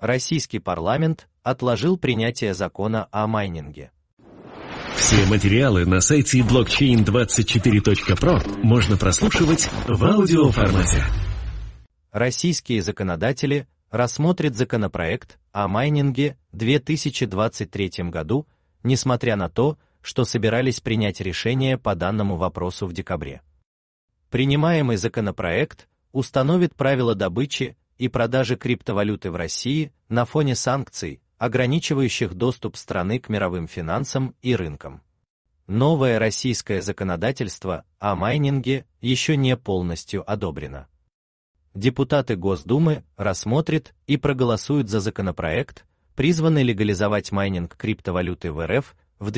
Российский парламент отложил принятие закона о майнинге. Все материалы на сайте blockchain24.pro можно прослушивать в аудиоформате. Российские законодатели рассмотрят законопроект о майнинге в 2023 году, несмотря на то, что собирались принять решение по данному вопросу в декабре. Принимаемый законопроект установит правила добычи и продажи криптовалюты в России на фоне санкций, ограничивающих доступ страны к мировым финансам и рынкам. Новое российское законодательство о майнинге еще не полностью одобрено. Депутаты Госдумы рассмотрят и проголосуют за законопроект, призванный легализовать майнинг криптовалюты в РФ в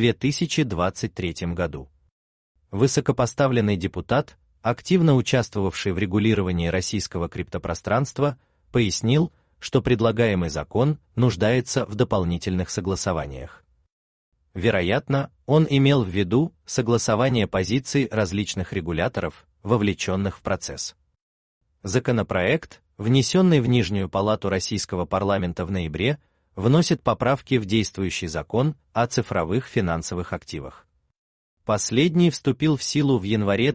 2023 году. Высокопоставленный депутат, активно участвовавший в регулировании российского криптопространства, пояснил, что предлагаемый закон нуждается в дополнительных согласованиях. Вероятно, он имел в виду согласование позиций различных регуляторов, вовлеченных в процесс. Законопроект, внесенный в Нижнюю палату Российского парламента в ноябре, вносит поправки в действующий закон о цифровых финансовых активах. Последний вступил в силу в январе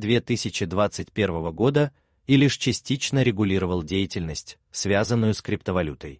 2021 года и лишь частично регулировал деятельность, связанную с криптовалютой.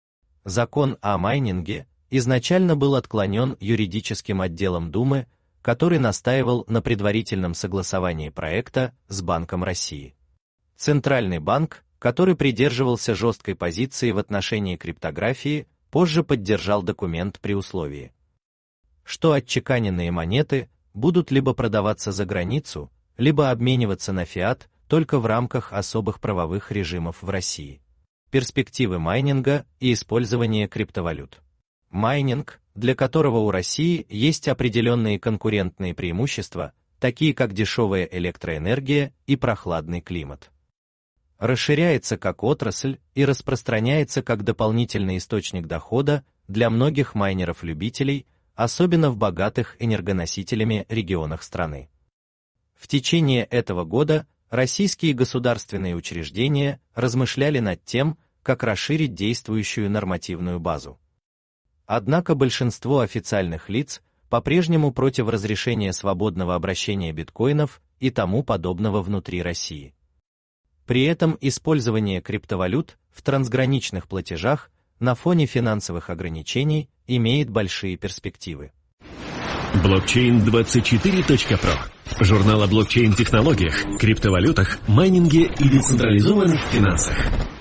Закон о майнинге изначально был отклонен юридическим отделом Думы, который настаивал на предварительном согласовании проекта с Банком России. Центральный банк, который придерживался жесткой позиции в отношении криптографии, позже поддержал документ при условии, что отчеканенные монеты будут либо продаваться за границу, либо обмениваться на фиат только в рамках особых правовых режимов в России. Перспективы майнинга и использования криптовалют. Майнинг, для которого у России есть определенные конкурентные преимущества, такие как дешевая электроэнергия и прохладный климат, расширяется как отрасль и распространяется как дополнительный источник дохода для многих майнеров-любителей, особенно в богатых энергоносителями регионах страны. В течение этого года российские государственные учреждения размышляли над тем, как расширить действующую нормативную базу. Однако большинство официальных лиц по-прежнему против разрешения свободного обращения биткоинов и тому подобного внутри России. При этом использование криптовалют в трансграничных платежах на фоне финансовых ограничений имеет большие перспективы. Blockchain24.pro. Журнал о блокчейн-технологиях, криптовалютах, майнинге и децентрализованных финансах.